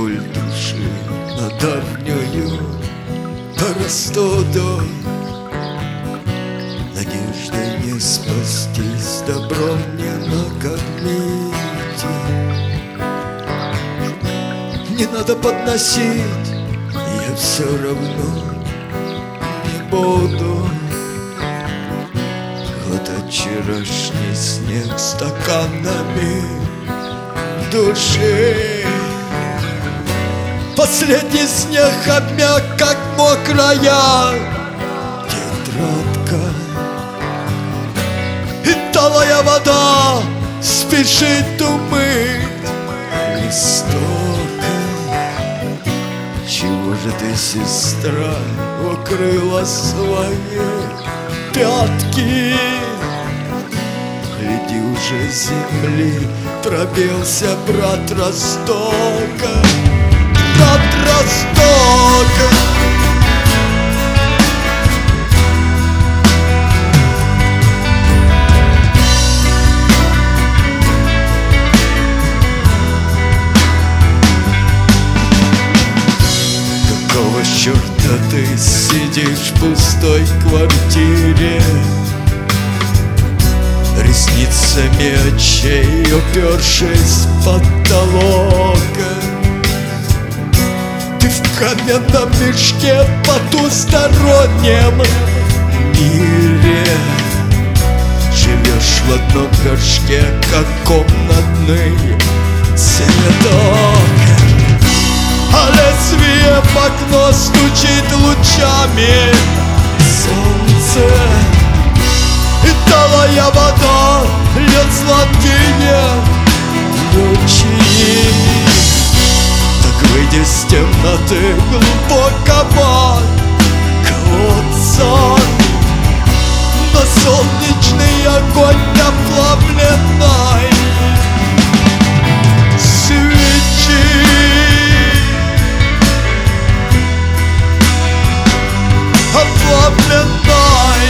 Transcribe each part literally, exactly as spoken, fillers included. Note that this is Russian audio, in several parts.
боль души на давнюю простуду. Надеждой не спастись, добром не накормить. Не надо подносить, я все равно не буду глотать вчерашний снег стаканами души. Последний снег обмяк, как мокрая тетрадка, и талая вода спешит умыть листок. Чего же ты, сестра, укрыла свои пятки? Гляди, уже с земли пробился брат Ростока. Брат Ростока. Какого черта ты сидишь в пустой квартире, ресницами очей упершись в потолок? Ты в каменном мешке потустороннем мире, живешь в одном горшке, как комнатный цветок. А лезвие в окно стучит лучами солнце, и талая вода льет сладкие лучи. Так выйди с темноты глубокого колодца на солнечный огонь оплавленной свечи. Оплавленной.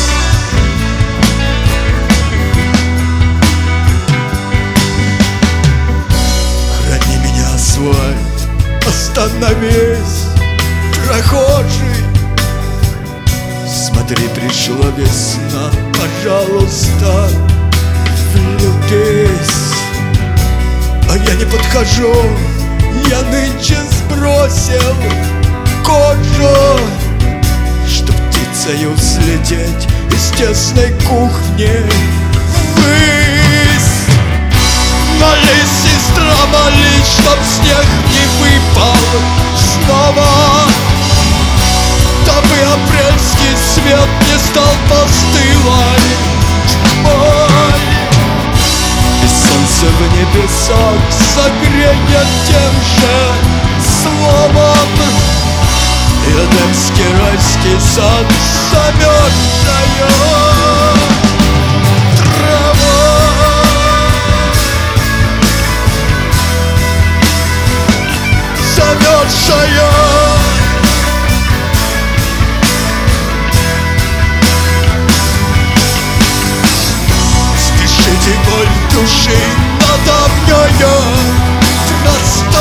Храни меня, асфальт, остановись, прохожий. Смотри, пришла весна, пожалуйста, влюбись. А я не подхожу, я нынче сбросил кожу, чтоб птицею взлететь из тесной кухни ввысь. Молись, сестра, молись, чтоб снег не выпал снова, дабы апрельский свет не стал постылой тьмой, и солнце в небесах согреет тем же словом. И Эдемский райский сад замерзшая трава. Замерзшая. Спешите боль души надо мною простить.